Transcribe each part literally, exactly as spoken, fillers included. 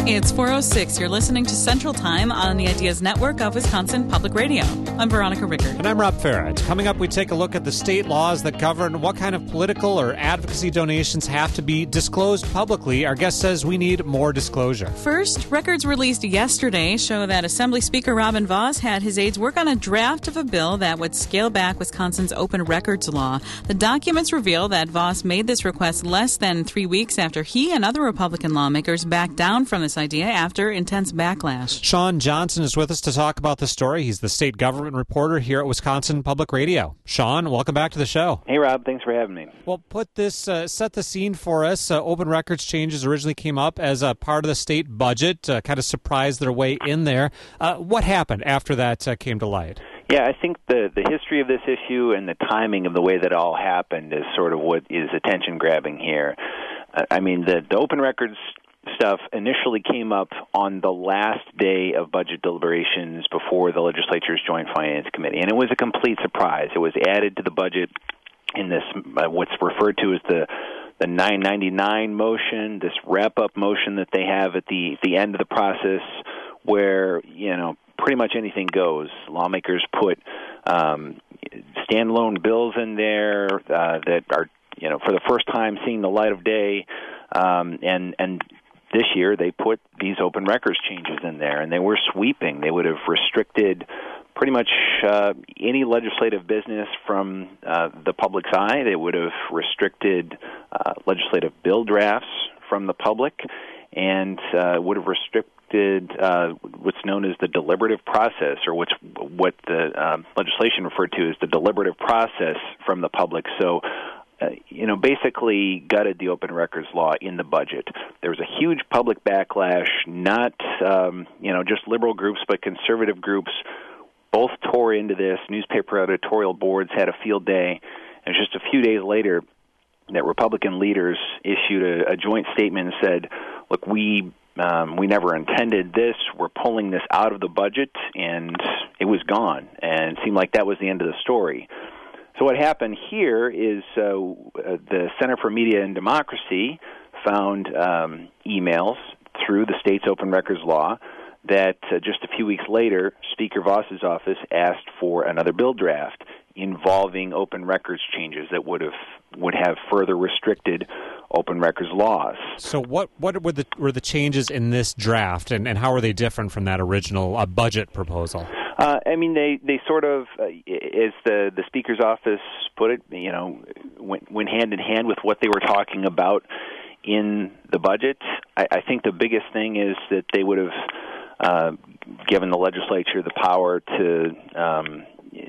It's four oh six. You're listening to Central Time on the Ideas Network of Wisconsin Public Radio. I'm Veronica Rickard. And I'm Rob Farrett. Coming up, we take a look at the state laws that govern what kind of political or advocacy donations have to be disclosed publicly. Our guest says we need more disclosure. First, records released yesterday show that Assembly Speaker Robin Vos had his aides work on a draft of a bill that would scale back Wisconsin's open records law. The documents reveal that Vos made this request less than three weeks after he and other Republican lawmakers backed down from this idea after intense backlash. Sean Johnson is with us to talk about the story. He's the state government reporter here at Wisconsin Public Radio. Sean, welcome back to the show. Hey, Rob. Thanks for having me. Well, put this, uh, set the scene for us. Uh, open records changes originally came up as a part of the state budget, uh, kind of surprised their way in there. Uh, what happened after that uh, came to light? Yeah, I think the, the history of this issue and the timing of the way that it all happened is sort of what is attention-grabbing here. Uh, I mean, the, the open records stuff initially came up on the last day of budget deliberations before the legislature's Joint Finance Committee, and it was a complete surprise. It was added to the budget in this uh, what's referred to as the the nine ninety-nine motion, this wrap-up motion that they have at the the end of the process, where you know pretty much anything goes. Lawmakers put um, standalone bills in there uh, that are you know for the first time seeing the light of day, um, and and. This year, they put these open records changes in there, and they were sweeping. They would have restricted pretty much uh, any legislative business from uh, the public's eye. They would have restricted uh, legislative bill drafts from the public, and uh, would have restricted uh, what's known as the deliberative process, or what's what the uh, legislation referred to as the deliberative process from the public. So. Uh, you know, basically gutted the open records law in the budget. There was a huge public backlash, not, um, you know, just liberal groups, but conservative groups both tore into this. Newspaper editorial boards had a field day, and just a few days later, that Republican leaders issued a, a joint statement and said, look, we um, we never intended this. We're pulling this out of the budget, and it was gone. And it seemed like that was the end of the story. So what happened here is uh, the Center for Media and Democracy found um, emails through the state's open records law that uh, just a few weeks later, Speaker Vos's office asked for another bill draft involving open records changes that would have would have further restricted open records laws. So what what were the were the changes in this draft, and, and how are they different from that original uh, budget proposal? Uh, I mean, they, they sort of, uh, as the, the Speaker's office put it, you know, went, went hand in hand with what they were talking about in the budget. I, I think the biggest thing is that they would have uh, given the legislature the power to, um,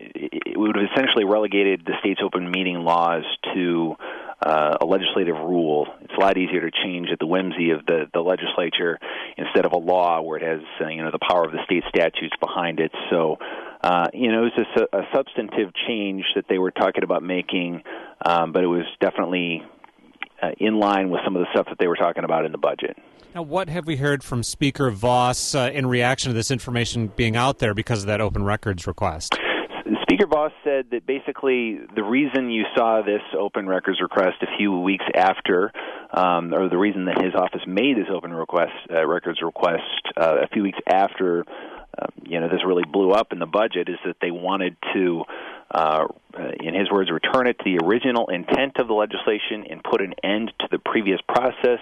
it would have essentially relegated the state's open meeting laws to Uh, a legislative rule. It's a lot easier to change at the whimsy of the, the legislature instead of a law where it has uh, you know the power of the state statutes behind it. So uh, you know it was just a, a substantive change that they were talking about making, um, but it was definitely uh, in line with some of the stuff that they were talking about in the budget. Now, what have we heard from Speaker Vos uh, in reaction to this information being out there because of that open records request? Speaker Vos said that basically the reason you saw this open records request a few weeks after, um, or the reason that his office made this open request uh, records request uh, a few weeks after, uh, you know, this really blew up in the budget, is that they wanted to, uh, in his words, return it to the original intent of the legislation and put an end to the previous process.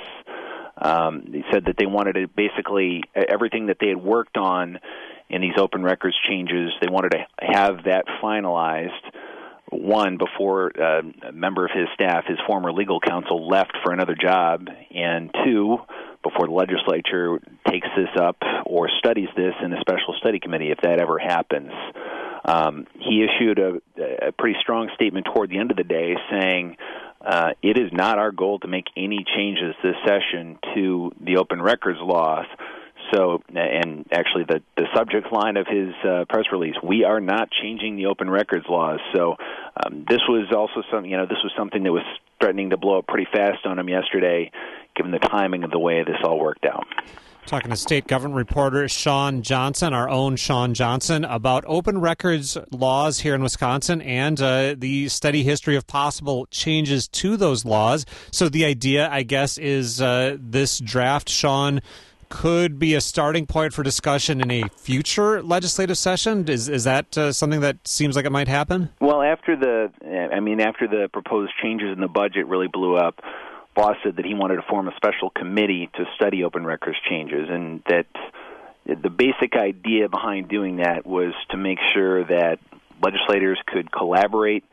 Um, he said that they wanted to basically everything that they had worked on in these open records changes, they wanted to have that finalized, one, before uh, a member of his staff, his former legal counsel, left for another job, and two, before the legislature takes this up or studies this in a special study committee, if that ever happens. Um, he issued a, a pretty strong statement toward the end of the day saying, uh, it is not our goal to make any changes this session to the open records laws. So, and actually the, the subject line of his uh, press release, we are not changing the open records laws. So um, this was also some, you know, this was something that was threatening to blow up pretty fast on him yesterday, given the timing of the way this all worked out. Talking to state government reporter Sean Johnson, our own Sean Johnson, about open records laws here in Wisconsin and uh, the steady history of possible changes to those laws. So the idea, I guess, is uh, this draft, Sean, could be a starting point for discussion in a future legislative session? Is is that uh, something that seems like it might happen? Well, after the, I mean, after the proposed changes in the budget really blew up, Voss said that he wanted to form a special committee to study open records changes, and that the basic idea behind doing that was to make sure that legislators could collaborate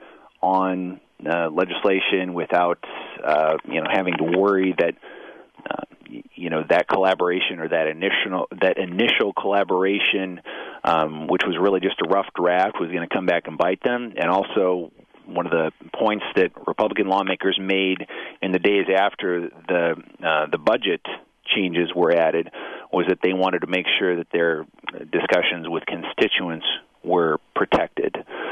on uh, legislation without, uh, you know, having to worry that, uh, you know, that collaboration or that initial that initial collaboration, um, which was really just a rough draft, was going to come back and bite them, and also. One of the points that Republican lawmakers made in the days after the uh, the budget changes were added was that they wanted to make sure that their discussions with constituents were protected.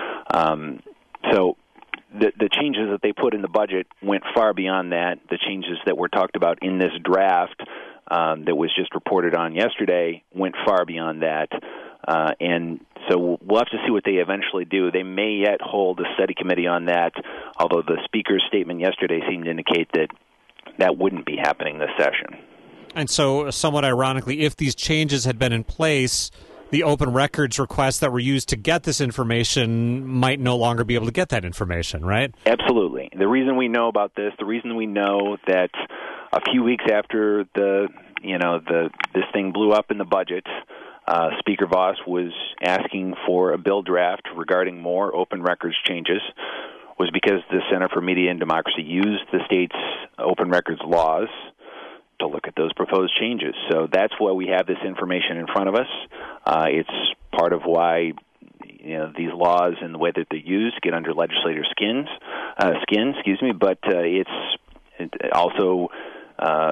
Um, so the, the changes that they put in the budget went far beyond that. The changes that were talked about in this draft um, that was just reported on yesterday went far beyond that. Uh, and so we'll have to see what they eventually do. They may yet hold a study committee on that, although the Speaker's statement yesterday seemed to indicate that that wouldn't be happening this session. And so, somewhat ironically, if these changes had been in place, the open records requests that were used to get this information might no longer be able to get that information, right? Absolutely. The reason we know about this, the reason we know that a few weeks after the, you know, the this thing blew up in the budget, Uh, Speaker Voss was asking for a bill draft regarding more open records changes, was because the Center for Media and Democracy used the state's open records laws to look at those proposed changes. So that's why we have this information in front of us. Uh, it's part of why you know these laws and the way that they're used get under legislators' skins, uh, skin, excuse me. But uh, it's it also uh,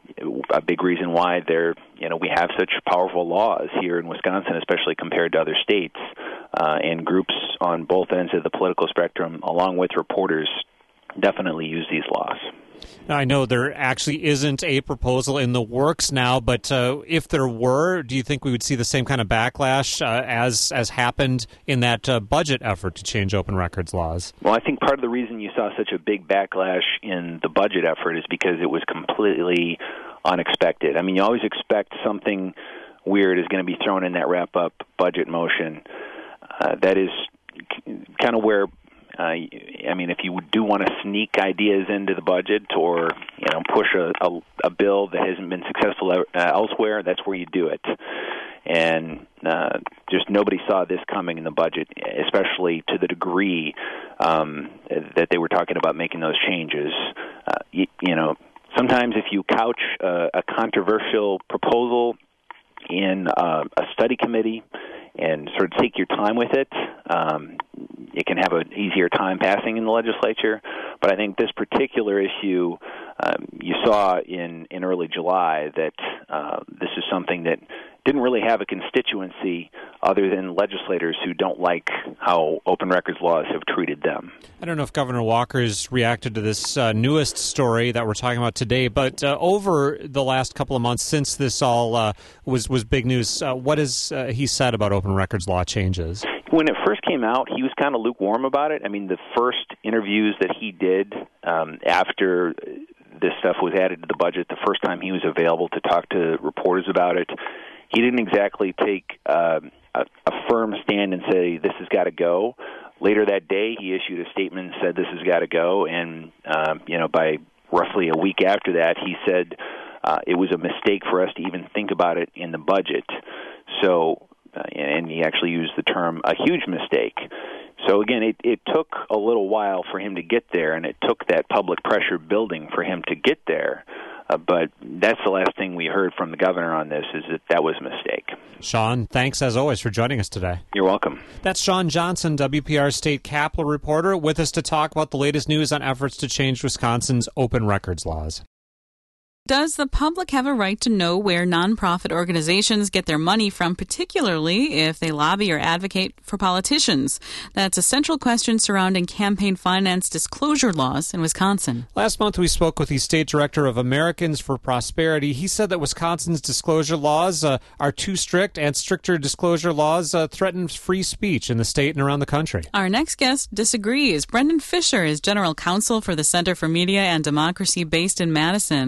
a big reason why they're, you know, we have such powerful laws here in Wisconsin, especially compared to other states, uh, and groups on both ends of the political spectrum, along with reporters, definitely use these laws. Now, I know there actually isn't a proposal in the works now, but uh, if there were, do you think we would see the same kind of backlash uh, as as happened in that uh, budget effort to change open records laws? Well, I think part of the reason you saw such a big backlash in the budget effort is because it was completely unexpected. I mean, you always expect something weird is going to be thrown in that wrap-up budget motion. Uh, that is kind of where Uh, I mean, if you do want to sneak ideas into the budget or, you know, push a, a, a bill that hasn't been successful uh, elsewhere, that's where you do it. And uh, just nobody saw this coming in the budget, especially to the degree um, that they were talking about making those changes. Uh, you, you know, sometimes if you couch uh, a controversial proposal in uh, a study committee and sort of take your time with it, um, it can have an easier time passing in the legislature. But I think this particular issue, um, you saw in, in early July that uh, this is something that didn't really have a constituency other than legislators who don't like how open records laws have treated them. I don't know if Governor Walker's reacted to this uh, newest story that we're talking about today, but uh, over the last couple of months since this all uh, was, was big news, uh, what has uh, he said about open records law changes? When it first came out, he was kind of lukewarm about it. I mean, the first interviews that he did um, after this stuff was added to the budget, the first time he was available to talk to reporters about it, he didn't exactly take uh, a, a firm stand and say, this has got to go. Later that day, he issued a statement and said, this has got to go. And, um, you know, by roughly a week after that, he said uh, it was a mistake for us to even think about it in the budget. So, uh, and he actually used the term a huge mistake. So, again, it, it took a little while for him to get there, and it took that public pressure building for him to get there. Uh, but that's the last thing we heard from the governor on this, is that that was a mistake. Sean, thanks as always for joining us today. You're welcome. That's Sean Johnson, W P R State Capitol reporter, with us to talk about the latest news on efforts to change Wisconsin's open records laws. Does the public have a right to know where nonprofit organizations get their money from, particularly if they lobby or advocate for politicians? That's a central question surrounding campaign finance disclosure laws in Wisconsin. Last month, we spoke with the state director of Americans for Prosperity. He said that Wisconsin's disclosure laws uh, are too strict, and stricter disclosure laws uh, threaten free speech in the state and around the country. Our next guest disagrees. Brendan Fisher is general counsel for the Center for Media and Democracy based in Madison, and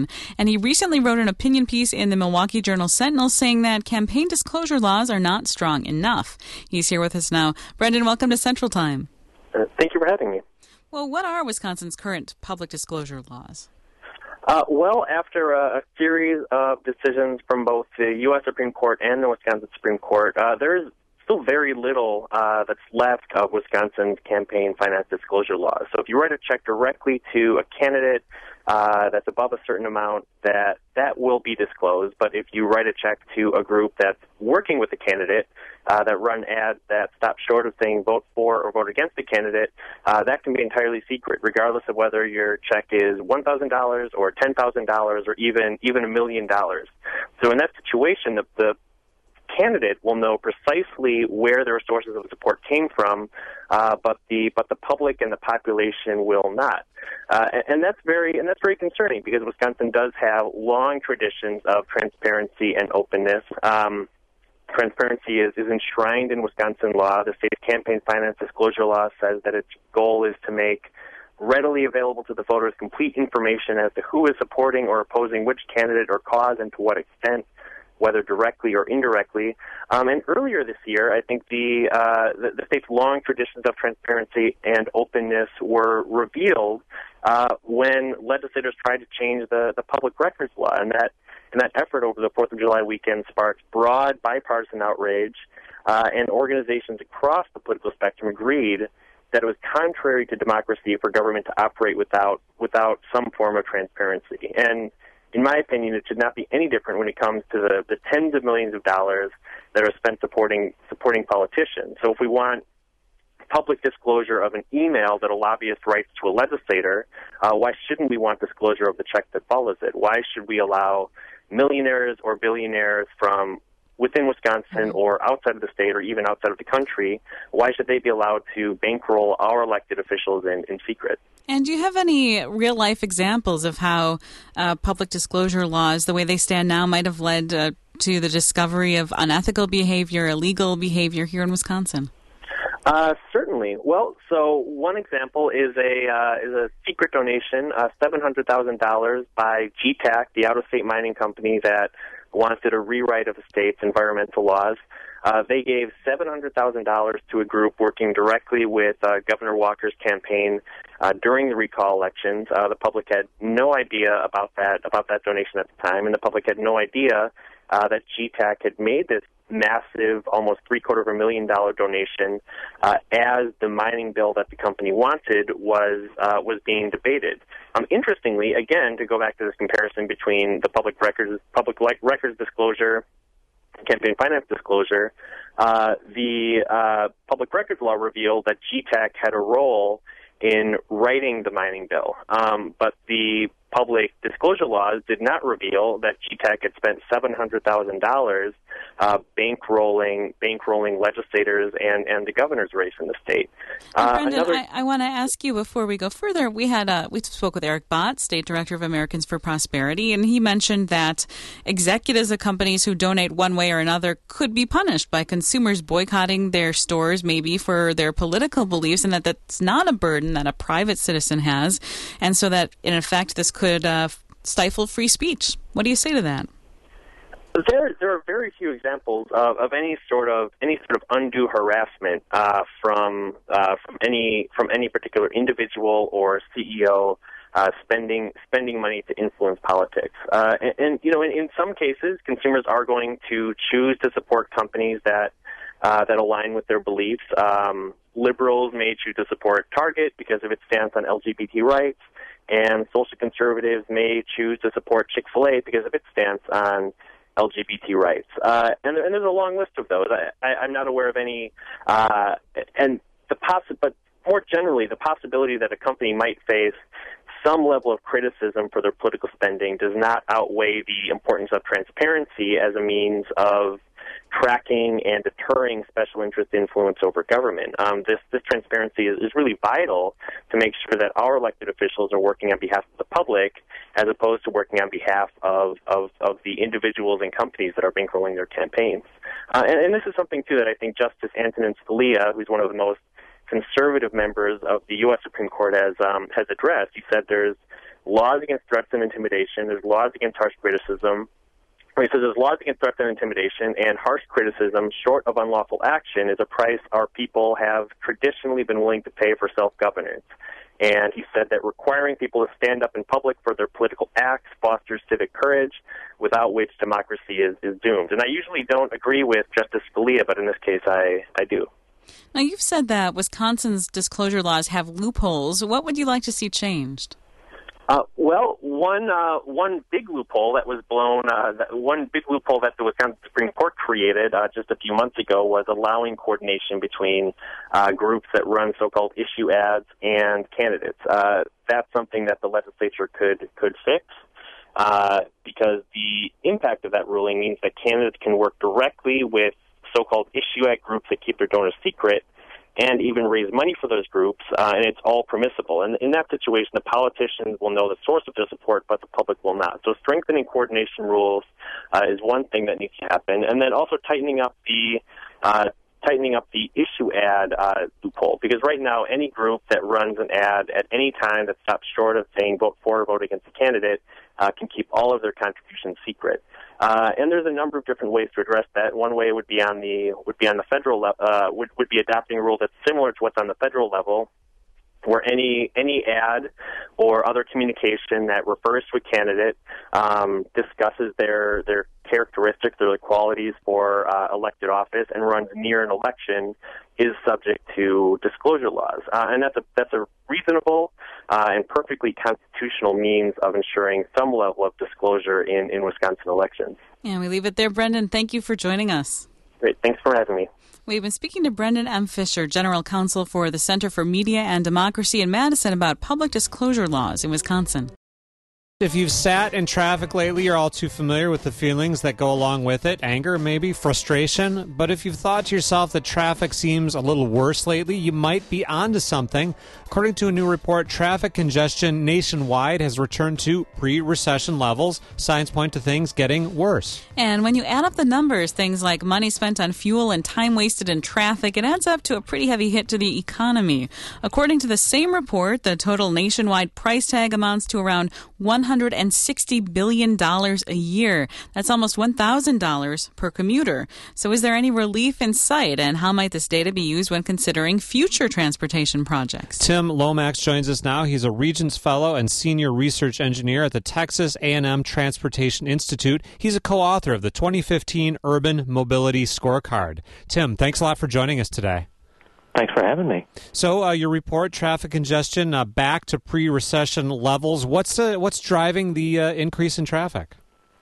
And he recently wrote an opinion piece in the Milwaukee Journal Sentinel saying that campaign disclosure laws are not strong enough. He's here with us now. Brendan, welcome to Central Time. Uh, thank you for having me. Well, what are Wisconsin's current public disclosure laws? Uh, well, after a, a series of decisions from both the U S Supreme Court and the Wisconsin Supreme Court, uh, there is still very little uh, that's left of Wisconsin's campaign finance disclosure laws. So if you write a check directly to a candidate uh, that's above a certain amount, that that will be disclosed. But if you write a check to a group that's working with the candidate, uh, that run ads that stop short of saying vote for or vote against the candidate, uh, that can be entirely secret, regardless of whether your check is one thousand dollars or ten thousand dollars or even even a million dollars. So in that situation, the, the candidate will know precisely where their sources of support came from, uh, but the but the public and the population will not, uh, and, and that's very and that's very concerning because Wisconsin does have long traditions of transparency and openness. Um, transparency is, is enshrined in Wisconsin law. The state's campaign finance disclosure law says that its goal is to make readily available to the voters complete information as to who is supporting or opposing which candidate or cause and to what extent, whether directly or indirectly. Um, and earlier this year, I think the, uh, the the state's long traditions of transparency and openness were revealed uh, when legislators tried to change the, the public records law. And that and that effort over the fourth of July weekend sparked broad bipartisan outrage, uh, and organizations across the political spectrum agreed that it was contrary to democracy for government to operate without without some form of transparency. And in my opinion, it should not be any different when it comes to the, the tens of millions of dollars that are spent supporting supporting politicians. So if we want public disclosure of an email that a lobbyist writes to a legislator, uh, why shouldn't we want disclosure of the check that follows it? Why should we allow millionaires or billionaires from within Wisconsin or outside of the state or even outside of the country, why should they be allowed to bankroll our elected officials in, in secret? And do you have any real-life examples of how uh, public disclosure laws, the way they stand now, might have led uh, to the discovery of unethical behavior, illegal behavior here in Wisconsin? Uh, certainly. Well, so one example is a uh, is a secret donation, uh, seven hundred thousand dollars by G TAC, the out-of-state mining company that wanted a rewrite of the state's environmental laws. Uh, they gave seven hundred thousand dollars to a group working directly with uh, Governor Walker's campaign uh, during the recall elections. Uh, the public had no idea about that about that donation at the time, and the public had no idea uh, that G TAC had made this massive, almost three-quarter of a million dollar donation uh, as the mining bill that the company wanted was uh, was being debated. Um, interestingly, again, to go back to this comparison between the public records public records disclosure, campaign finance disclosure, uh, the uh, public records law revealed that G TAC had a role in writing the mining bill, um, but the public disclosure laws did not reveal that G TAC had spent seven hundred thousand dollars uh, bankrolling bankrolling legislators and, and the governor's race in the state. Uh, Brendan, another... I, I want to ask you before we go further. We had uh, we spoke with Eric Bott, State Director of Americans for Prosperity, and he mentioned that executives of companies who donate one way or another could be punished by consumers boycotting their stores, maybe for their political beliefs, and that that's not a burden that a private citizen has, and so that in effect this could uh, stifle free speech. What do you say to that? There, there are very few examples of, of any sort of any sort of undue harassment uh, from uh, from any from any particular individual or C E O uh, spending spending money to influence politics. Uh, and, and you know, in, in some cases, consumers are going to choose to support companies that uh, that align with their beliefs. Um, liberals may choose to support Target because of its stance on L G B T rights, and social conservatives may choose to support Chick-fil-A because of its stance on L G B T rights. Uh, and, and there's a long list of those. I, I, I'm not aware of any, uh, and the possi- but more generally, the possibility that a company might face some level of criticism for their political spending does not outweigh the importance of transparency as a means of tracking and deterring special interest influence over government. Um, this, this transparency is, is really vital to make sure that our elected officials are working on behalf of the public as opposed to working on behalf of, of, of the individuals and companies that are bankrolling their campaigns. Uh, and, and this is something, too, that I think Justice Antonin Scalia, who's one of the most conservative members of the U S Supreme Court, has um, has addressed. He said there's laws against threats and intimidation. There's laws against harsh criticism. He says there's laws against threats and intimidation, and harsh criticism, short of unlawful action, is a price our people have traditionally been willing to pay for self-governance. And he said that requiring people to stand up in public for their political acts fosters civic courage, without which democracy is, is doomed. And I usually don't agree with Justice Scalia, but in this case I, I do. Now, you've said that Wisconsin's disclosure laws have loopholes. What would you like to see changed? Uh, well, one uh, one big loophole that was blown, uh, that one big loophole that the Wisconsin Supreme Court created uh, just a few months ago was allowing coordination between uh, groups that run so-called issue ads and candidates. Uh, that's something that the legislature could could fix uh, because the impact of that ruling means that candidates can work directly with so-called issue ad groups that keep their donors secret, and even raise money for those groups, uh, and it's all permissible. And in that situation, the politicians will know the source of their support, but the public will not. So strengthening coordination rules uh, is one thing that needs to happen, and then also tightening up the uh, tightening up the issue ad uh, loophole, because right now any group that runs an ad at any time that stops short of saying vote for or vote against a candidate uh, can keep all of their contributions secret. Uh, and there's a number of different ways to address that. One way would be on the would be on the federal le- uh, would would be adopting a rule that's similar to what's on the federal level, where any any ad or other communication that refers to a candidate um, discusses their their characteristics or their qualities for uh, elected office and runs near an election is subject to disclosure laws, uh, and that's a that's a reasonable uh, and perfectly constitutional means of ensuring some level of disclosure in, in Wisconsin elections. And we leave it there, Brendan. Thank you for joining us. Great, thanks for having me. We've been speaking to Brendan M. Fisher, General Counsel for the Center for Media and Democracy in Madison, about public disclosure laws in Wisconsin. If you've sat in traffic lately, you're all too familiar with the feelings that go along with it. Anger, maybe, frustration. But if you've thought to yourself that traffic seems a little worse lately, you might be onto something. According to a new report, traffic congestion nationwide has returned to pre-recession levels. Signs point to things getting worse. And when you add up the numbers, things like money spent on fuel and time wasted in traffic, it adds up to a pretty heavy hit to the economy. According to the same report, the total nationwide price tag amounts to around one hundred sixty billion dollars a year. That's almost one thousand dollars per commuter. So is there any relief in sight, and how might this data be used when considering future transportation projects? Tim Lomax joins us now. He's a Regents Fellow and Senior Research Engineer at the Texas A and M Transportation Institute. He's a co-author of the twenty fifteen Urban Mobility Scorecard. Tim, thanks a lot for joining us today. Thanks for having me. So, uh, your report, traffic congestion uh, back to pre-recession levels. What's uh, what's driving the uh, increase in traffic?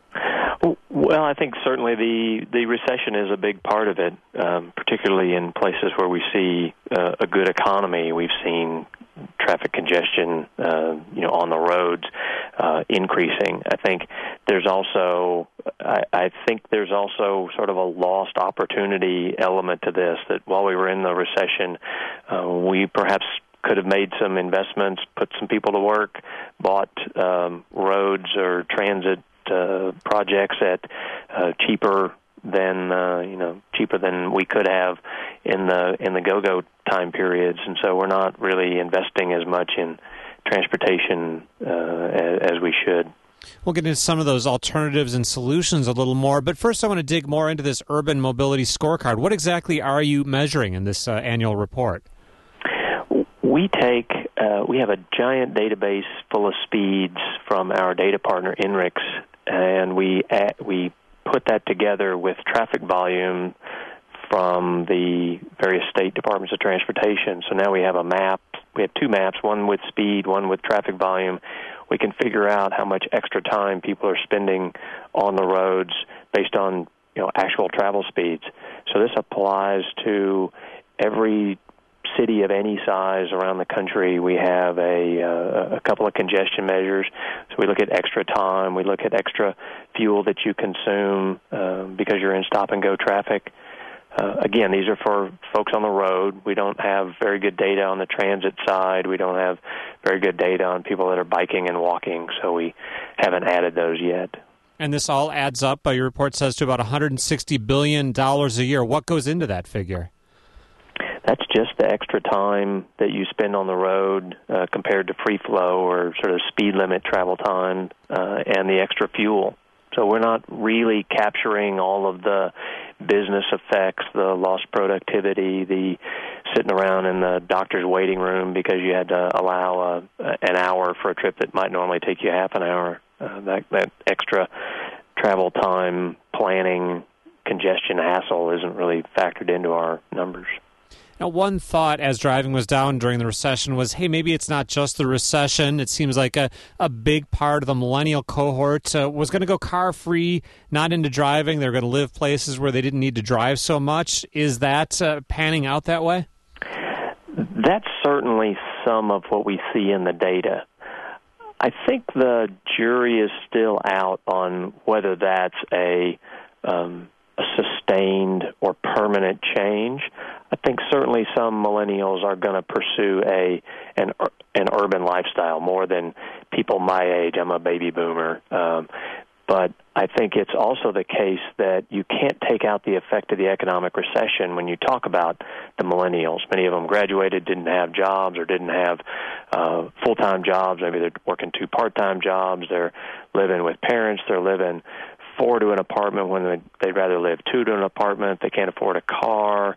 Well, I think certainly the, the recession is a big part of it, um, particularly in places where we see uh, a good economy. We've seen traffic congestion, uh, you know, on the roads uh, increasing. I think there's also, I, I think there's also sort of a lost opportunity element to this. That while we were in the recession, uh, we perhaps could have made some investments, put some people to work, bought um, roads or transit uh, projects at uh, cheaper than uh, you know cheaper than we could have in the in the go-go time periods, and so we're not really investing as much in transportation uh, as, as we should. We'll get into some of those alternatives and solutions a little more, but first I want to dig more into this Urban Mobility Scorecard. What exactly are you measuring in this uh, annual report? We take uh, we have a giant database full of speeds from our data partner INRIX, and we uh, we put that together with traffic volume from the various state departments of transportation. So now we have a map. We have two maps, one with speed, one with traffic volume. We can figure out how much extra time people are spending on the roads based on, you know, actual travel speeds. So this applies to every city of any size around the country. We have a, uh, a couple of congestion measures. So we look at extra time. We look at extra fuel that you consume uh, because you're in stop-and-go traffic. Uh, again, these are for folks on the road. We don't have very good data on the transit side. We don't have very good data on people that are biking and walking, so we haven't added those yet. And this all adds up, uh, your report says, to about one hundred sixty billion dollars a year. What goes into that figure? That's just the extra time that you spend on the road uh, compared to free flow or sort of speed limit travel time uh, and the extra fuel. So we're not really capturing all of the business effects, the lost productivity, the sitting around in the doctor's waiting room because you had to allow a, an hour for a trip that might normally take you half an hour. Uh, that, that extra travel time, planning, congestion, hassle isn't really factored into our numbers. Now, one thought as driving was down during the recession was, hey, maybe it's not just the recession. It seems like a, a big part of the millennial cohort uh, was going to go car-free, not into driving. They're going to live places where they didn't need to drive so much. Is that uh, panning out that way? That's certainly some of what we see in the data. I think the jury is still out on whether that's a, um, a sustained or permanent change. I think certainly some millennials are going to pursue a an an urban lifestyle more than people my age. I'm a baby boomer. Um, but I think it's also the case that you can't take out the effect of the economic recession when you talk about the millennials. Many of them graduated, didn't have jobs or didn't have uh, full-time jobs. Maybe they're working two part-time jobs. They're living with parents. They're living four to an apartment when they'd rather live two to an apartment. They can't afford a car.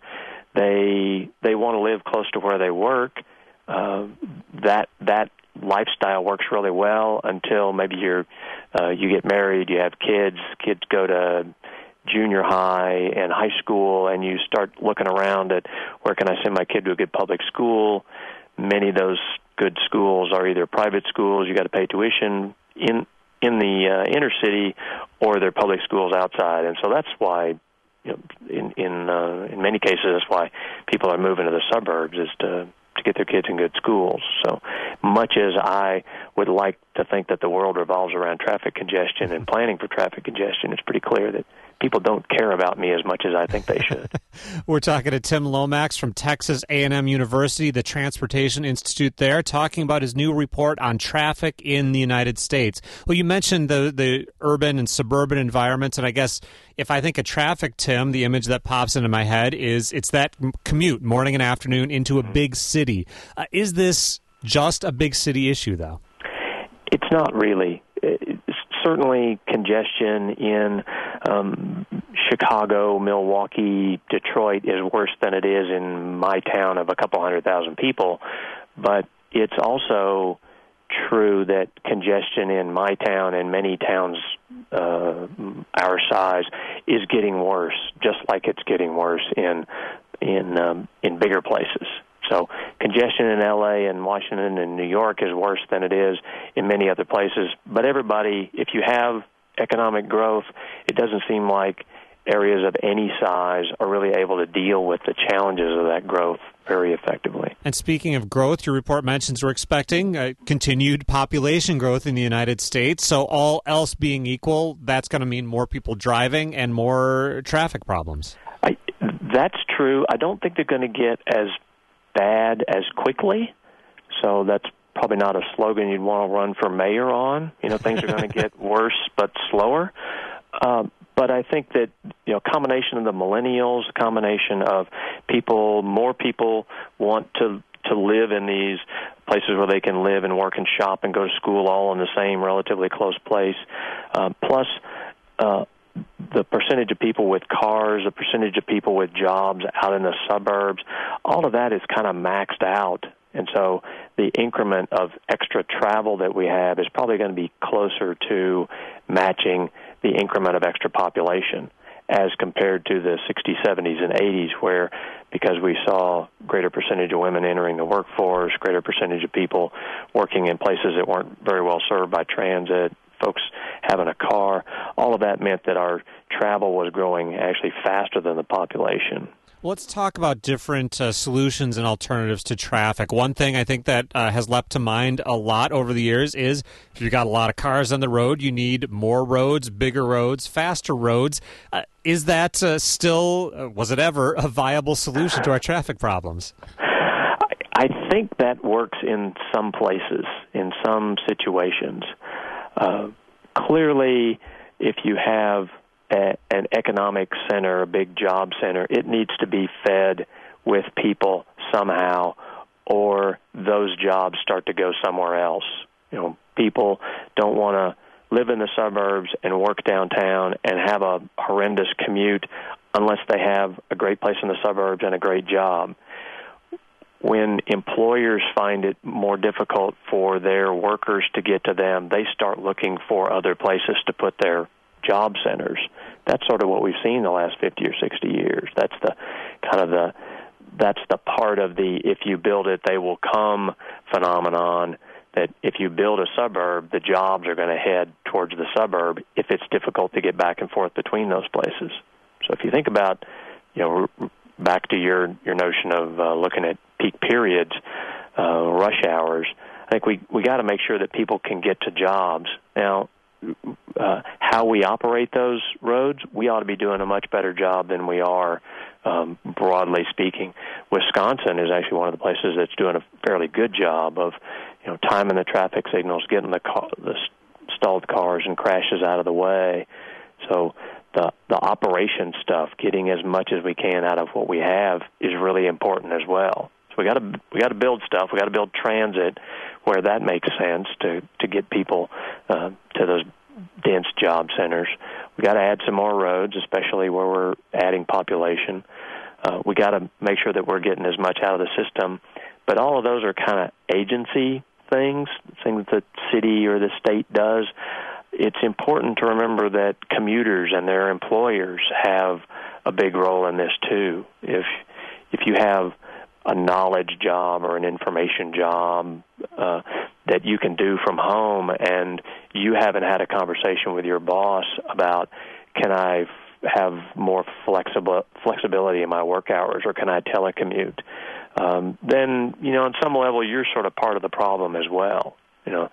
They they want to live close to where they work. Uh, that that lifestyle works really well until maybe you're uh, you get married, you have kids, kids go to junior high and high school, and you start looking around at where can I send my kid to a good public school. Many of those good schools are either private schools, you got to pay tuition in in the uh, inner city, or they're public schools outside, and so that's why. You know, in in uh, in many cases, that's why people are moving to the suburbs, is to to get their kids in good schools. So much as I would like to think that the world revolves around traffic congestion and planning for traffic congestion, it's pretty clear that people don't care about me as much as I think they should. We're talking to Tim Lomax from Texas A and M University, the Transportation Institute there, talking about his new report on traffic in the United States. Well, you mentioned the, the urban and suburban environments, and I guess if I think of traffic, Tim, the image that pops into my head is it's that commute, morning and afternoon, into a big city. Uh, is this just a big city issue, though? It's not really. It's certainly congestion in um, Chicago, Milwaukee, Detroit is worse than it is in my town of a couple hundred thousand people. But it's also true that congestion in my town and many towns uh, our size is getting worse, just like it's getting worse in in um, in bigger places. So congestion in L A and Washington and New York is worse than it is in many other places. But everybody, if you have economic growth, it doesn't seem like areas of any size are really able to deal with the challenges of that growth very effectively. And speaking of growth, your report mentions we're expecting uh, continued population growth in the United States. So all else being equal, that's going to mean more people driving and more traffic problems. I, that's true. I don't think they're going to get as bad as quickly, so that's probably not a slogan you'd want to run for mayor on. You know, things are going to get worse but slower. Um, but I think that, you know, combination of the millennials, a combination of people, more people want to to live in these places where they can live and work and shop and go to school all in the same relatively close place, uh, plus uh, the percentage of people with cars, the percentage of people with jobs out in the suburbs, all of that is kind of maxed out. And so the increment of extra travel that we have is probably going to be closer to matching the increment of extra population as compared to the sixties, seventies, and eighties, where because we saw greater percentage of women entering the workforce, greater percentage of people working in places that weren't very well served by transit, folks having a car, all of that meant that our travel was growing actually faster than the population. Let's talk about different uh, solutions and alternatives to traffic. One thing I think that uh, has leapt to mind a lot over the years is if you've got a lot of cars on the road, you need more roads, bigger roads, faster roads. Uh, is that uh, still, uh, was it ever, a viable solution to our traffic problems? I think that works in some places, in some situations. Uh, clearly, if you have a, an economic center, a big job center, it needs to be fed with people somehow, or those jobs start to go somewhere else. You know, people don't want to live in the suburbs and work downtown and have a horrendous commute unless they have a great place in the suburbs and a great job. When employers find it more difficult for their workers to get to them, they start looking for other places to put their job centers. That's sort of what we've seen the last fifty or sixty years. That's the kind of the that's the part of the if you build it, they will come phenomenon, that if you build a suburb, the jobs are going to head towards the suburb if it's difficult to get back and forth between those places. So if you think about, you know, back to your, your notion of uh, looking at peak periods, uh, rush hours, I think we we got to make sure that people can get to jobs. Now, uh, how we operate those roads, we ought to be doing a much better job than we are, um, broadly speaking. Wisconsin is actually one of the places that's doing a fairly good job of, you know, timing the traffic signals, getting the, car, the stalled cars and crashes out of the way. So the the operation stuff, getting as much as we can out of what we have, is really important as well. So we got to we got to build stuff. We got to build transit where that makes sense to to get people uh, to those dense job centers. We got to add some more roads, especially where we're adding population. Uh, we got to make sure that we're getting as much out of the system. But all of those are kind of agency things, things that the city or the state does. It's important to remember that commuters and their employers have a big role in this too. If if you have a knowledge job or an information job uh, that you can do from home, and you haven't had a conversation with your boss about, can I f- have more flexible flexibility in my work hours, or can I telecommute? Um, then, you know, on some level, you're sort of part of the problem as well. You know,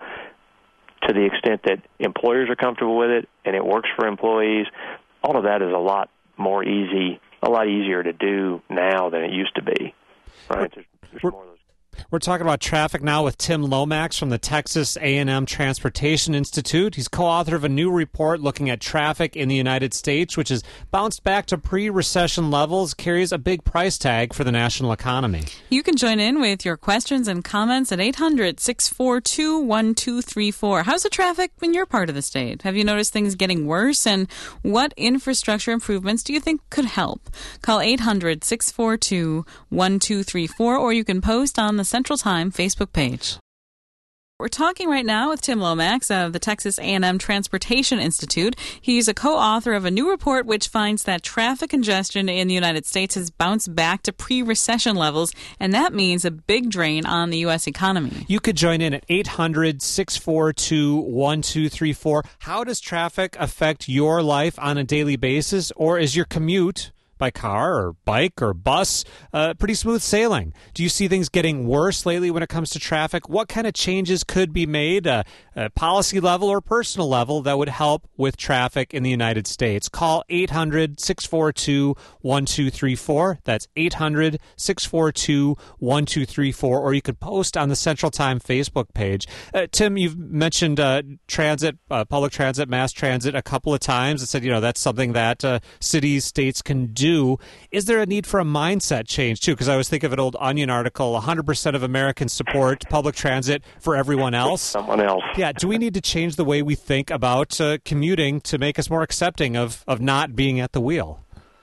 to the extent that employers are comfortable with it and it works for employees, all of that is a lot more easy, a lot easier to do now than it used to be. Right? There's, there's more of those. We're talking about traffic now with Tim Lomax from the Texas A and M Transportation Institute. He's co-author of a new report looking at traffic in the United States, which has bounced back to pre-recession levels, carries a big price tag for the national economy. You can join in with your questions and comments at eight hundred, six four two, one two three four. How's the traffic in your part of the state? Have you noticed things getting worse? And what infrastructure improvements do you think could help? Call eight hundred, six four two, one two three four, or you can post on the Central Time Facebook page. We're talking right now with Tim Lomax of the Texas A and M Transportation Institute. He's a co-author of a new report which finds that traffic congestion in the United States has bounced back to pre-recession levels, and that means a big drain on the U S economy. You could join in at eight hundred, six four two, one two three four. How does traffic affect your life on a daily basis, or is your commute by car or bike or bus uh, pretty smooth sailing? Do you see things getting worse lately when it comes to traffic? What kind of changes could be made, uh, uh, policy level or personal level, that would help with traffic in the United States? Call eight hundred, six four two, one two three four. That's eight hundred, six four two, one two three four, or you could post on the Central Time Facebook page. Uh, Tim, you've mentioned uh, transit, uh, public transit, mass transit a couple of times. It said, you know, that's something that uh, cities, states can do. Do. Is there a need for a mindset change, too? Because I was thinking of an old Onion article, one hundred percent of Americans support public transit for everyone else. Someone else. Yeah. Do we need to change the way we think about uh, commuting to make us more accepting of, of not being at the wheel?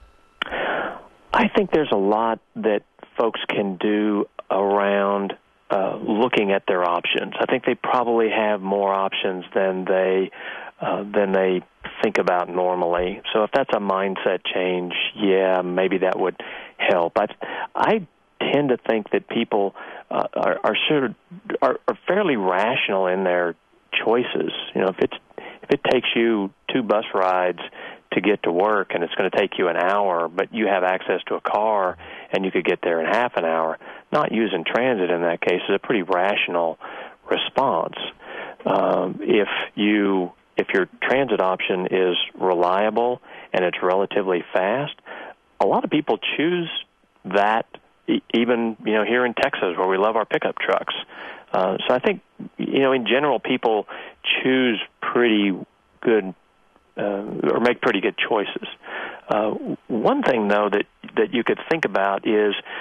I think there's a lot that folks can do around uh, looking at their options. I think they probably have more options than they uh, than they think about normally. So if that's a mindset change, yeah, maybe that would help. I, I tend to think that people uh, are, are sort of are, are fairly rational in their choices. You know, if it's if it takes you two bus rides to get to work and it's going to take you an hour, but you have access to a car and you could get there in half an hour, not using transit in that case is a pretty rational response. Um, if you If your transit option is reliable and it's relatively fast, a lot of people choose that, even, you know, here in Texas where we love our pickup trucks. Uh, so I think, you know, in general, people choose pretty good uh, or make pretty good choices. Uh, one thing, though, that, that you could think about is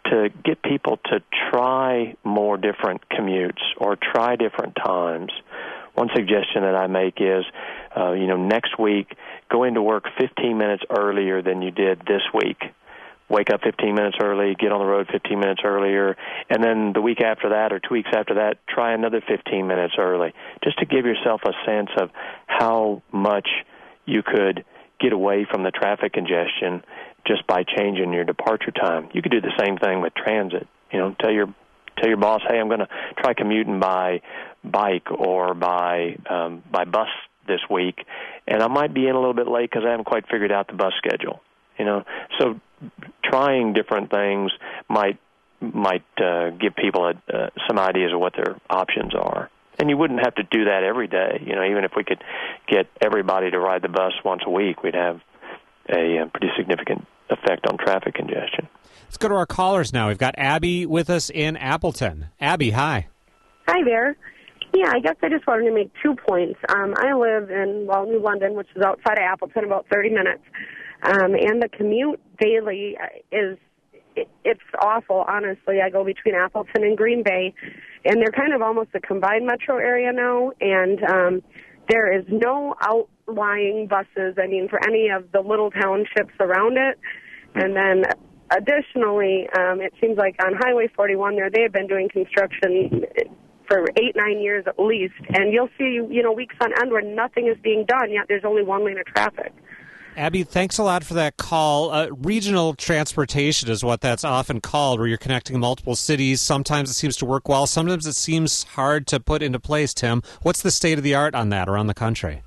to get people to try more different commutes or try different times. One suggestion that I make is, uh, you know, next week, go into work fifteen minutes earlier than you did this week. Wake up fifteen minutes early, get on the road fifteen minutes earlier, and then the week after that or two weeks after that, try another fifteen minutes early, just to give yourself a sense of how much you could get away from the traffic congestion just by changing your departure time. You could do the same thing with transit. You know, tell your tell your boss, hey, I'm going to try commuting by bike or by um, by bus this week, and I might be in a little bit late because I haven't quite figured out the bus schedule. You know, so trying different things might might uh, give people a, uh, some ideas of what their options are. And you wouldn't have to do that every day. You know, even if we could get everybody to ride the bus once a week, we'd have a, a pretty significant effect on traffic congestion. Let's go to our callers now. We've got Abby with us in Appleton. Abby, hi. Hi there. Yeah, I guess I just wanted to make two points. Um, I live in, well, New London, which is outside of Appleton, about thirty minutes. Um, and the commute daily is, it, it's awful, honestly. I go between Appleton and Green Bay, and they're kind of almost a combined metro area now, and um, there is no outlying buses, I mean, for any of the little townships around it. And then additionally, um, it seems like on Highway forty-one there, they have been doing construction for eight, nine years at least, and you'll see, you know, weeks on end where nothing is being done, yet there's only one lane of traffic. Abby, thanks a lot for that call. Uh, regional transportation is what that's often called, where you're connecting multiple cities. Sometimes it seems to work well. Sometimes it seems hard to put into place, Tim. What's the state of the art on that around the country?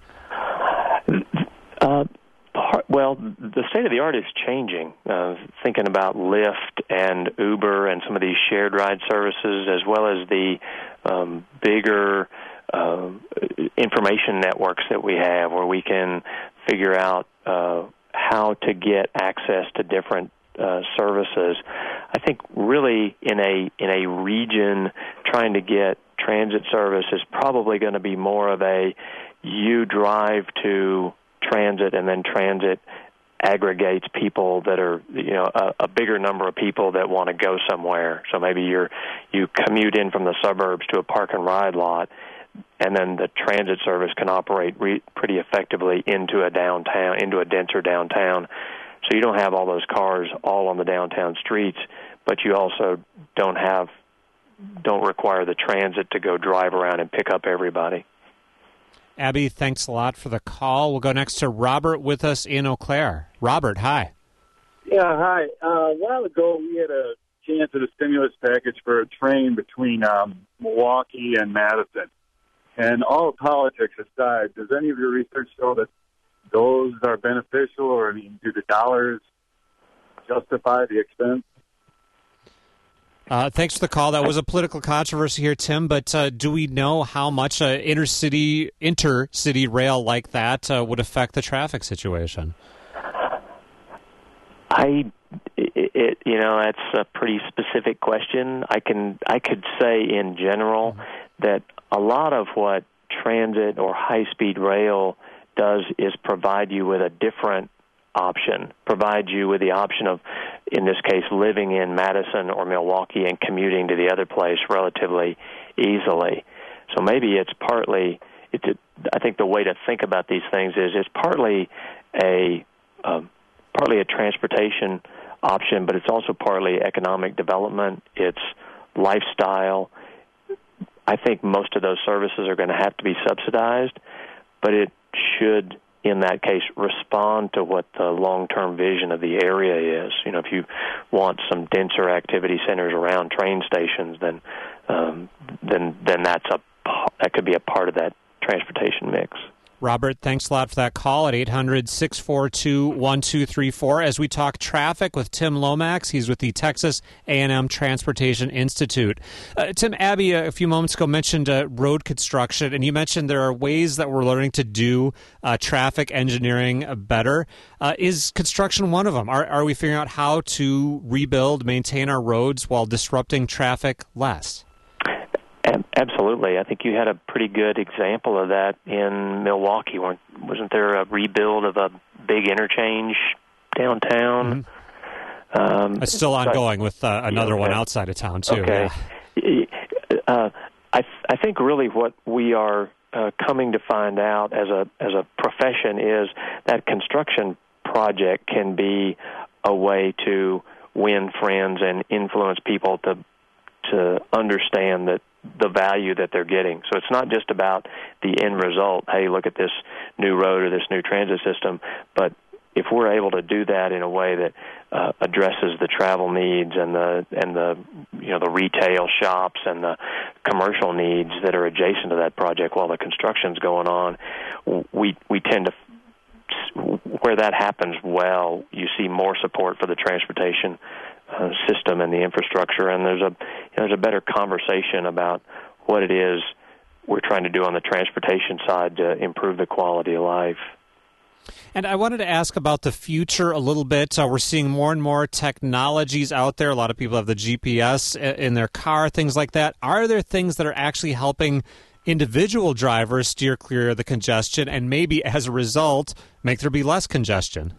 Uh, part, well, the state of the art is changing. Uh, thinking about Lyft and Uber and some of these shared ride services, as well as the um, bigger uh, information networks that we have, where we can figure out uh, how to get access to different uh, services. I think really in a in a region trying to get transit service is probably going to be more of a you drive to transit and then transit aggregates people that are, you know, a, a bigger number of people that want to go somewhere. So maybe you're you commute in from the suburbs to a park and ride lot, and then the transit service can operate re- pretty effectively into a downtown, into a denser downtown. So you don't have all those cars all on the downtown streets, but you also don't have, don't require the transit to go drive around and pick up everybody. Abby, thanks a lot for the call. We'll go next to Robert with us in Eau Claire. Robert, hi. Yeah, hi. Uh, a while ago, we had a chance at a stimulus package for a train between um, Milwaukee and Madison. And all politics aside, does any of your research show that those are beneficial, or I mean, do the dollars justify the expense? Uh, thanks for the call. That was a political controversy here, Tim, but uh, do we know how much uh, intercity intercity rail like that uh, would affect the traffic situation? I, it, it, you know, that's a pretty specific question. I can, I could say in general mm-hmm. that a lot of what transit or high-speed rail does is provide you with a different option, provide you with the option of, in this case, living in Madison or Milwaukee and commuting to the other place relatively easily. So maybe it's partly, it's a, I think the way to think about these things is it's partly a um, partly a transportation option, but it's also partly economic development. It's lifestyle. I think most of those services are going to have to be subsidized, but it should, in that case, respond to what the long-term vision of the area is. You know, if you want some denser activity centers around train stations, then um, then then that's a that could be a part of that transportation mix. Robert, thanks a lot for that call at eight hundred, six four two, one two three four. As we talk traffic with Tim Lomax, he's with the Texas A and M Transportation Institute. Uh, Tim, Abby, a few moments ago mentioned uh, road construction, and you mentioned there are ways that we're learning to do uh, traffic engineering better. Uh, is construction one of them? Are, are we figuring out how to rebuild, maintain our roads while disrupting traffic less? Absolutely. I think you had a pretty good example of that in Milwaukee. Wasn't there a rebuild of a big interchange downtown? Um, it's still ongoing but, with uh, another okay. one outside of town, too. Okay. Yeah. Uh, I, th- I think really what we are uh, coming to find out as a as a profession is that construction project can be a way to win friends and influence people to to understand that the value that they're getting. So it's not just about the end result, hey, look at this new road or this new transit system, but if we're able to do that in a way that uh, addresses the travel needs and the and the you know the retail shops and the commercial needs that are adjacent to that project while the construction's going on, we we tend to where that happens well, you see more support for the transportation uh, system and the infrastructure, and there's a you know, there's a better conversation about what it is we're trying to do on the transportation side to improve the quality of life. And I wanted to ask about the future a little bit. Uh, we're seeing more and more technologies out there. A lot of people have the G P S in their car, things like that. Are there things that are actually helping individual drivers steer clear of the congestion and maybe as a result make there be less congestion?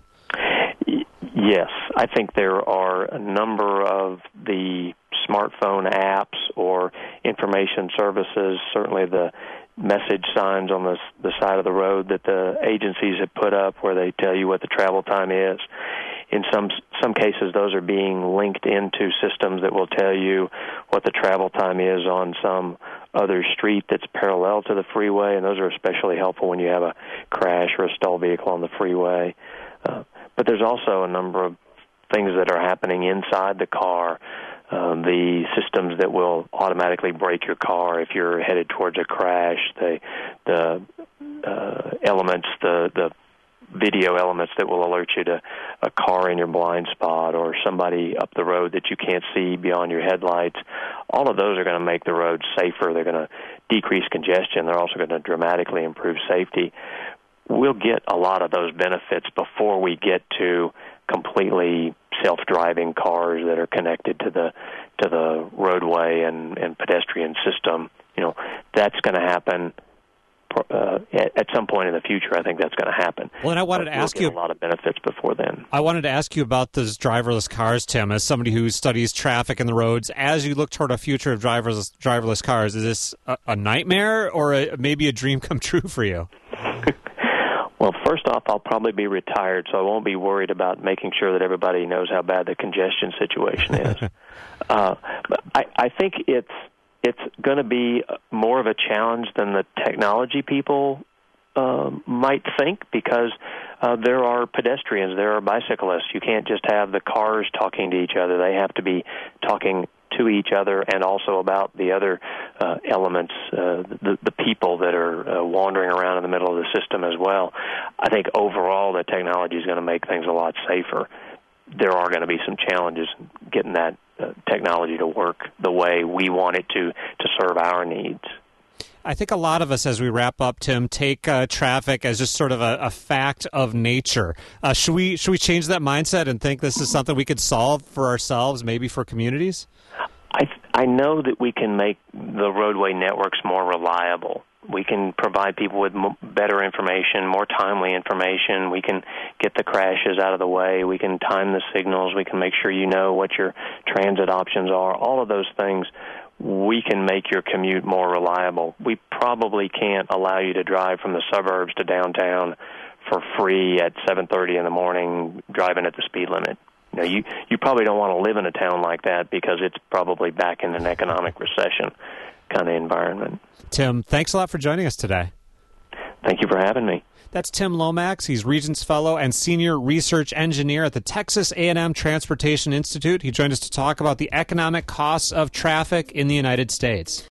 Yes. I think there are a number of the smartphone apps or information services, certainly the message signs on the, the side of the road that the agencies have put up where they tell you what the travel time is. In some some cases, those are being linked into systems that will tell you what the travel time is on some other street that's parallel to the freeway, and those are especially helpful when you have a crash or a stalled vehicle on the freeway. Uh, but there's also a number of things that are happening inside the car. Um, the systems that will automatically brake your car if you're headed towards a crash, the the uh, elements, the the video elements that will alert you to a car in your blind spot or somebody up the road that you can't see beyond your headlights. All of those are going to make the roads safer. They're going to decrease congestion. They're also going to dramatically improve safety. We'll get a lot of those benefits before we get to completely self-driving cars that are connected to the to the roadway and, and pedestrian system. You know, that's going to happen uh, at, at some point in the future. I think that's going to happen. Well, and I wanted but to we'll ask get you a lot of benefits before then. I wanted to ask you about those driverless cars, Tim. As somebody who studies traffic in the roads, as you look toward a future of driverless driverless cars, is this a, a nightmare or a, maybe a dream come true for you? Well, first off, I'll probably be retired, so I won't be worried about making sure that everybody knows how bad the congestion situation is. uh, but I, I think it's it's going to be more of a challenge than the technology people uh, might think, because uh, there are pedestrians, there are bicyclists. You can't just have the cars talking to each other. They have to be talking to each other and also about the other uh, elements, uh, the, the people that are uh, wandering around in the middle of the system as well. I think overall the technology is going to make things a lot safer. There are going to be some challenges getting that uh, technology to work the way we want it to to serve our needs. I think a lot of us, as we wrap up, Tim, take uh, traffic as just sort of a, a fact of nature. Uh, should we should we change that mindset and think this is something we could solve for ourselves, maybe for communities? I I know that we can make the roadway networks more reliable. We can provide people with m- better information, more timely information. We can get the crashes out of the way. We can time the signals. We can make sure you know what your transit options are. All of those things, we can make your commute more reliable. We probably can't allow you to drive from the suburbs to downtown for free at seven thirty in the morning driving at the speed limit. You know, you, you probably don't want to live in a town like that because it's probably back in an economic recession kind of environment. Tim, thanks a lot for joining us today. Thank you for having me. That's Tim Lomax. He's Regents Fellow and Senior Research Engineer at the Texas A and M Transportation Institute. He joined us to talk about the economic costs of traffic in the United States.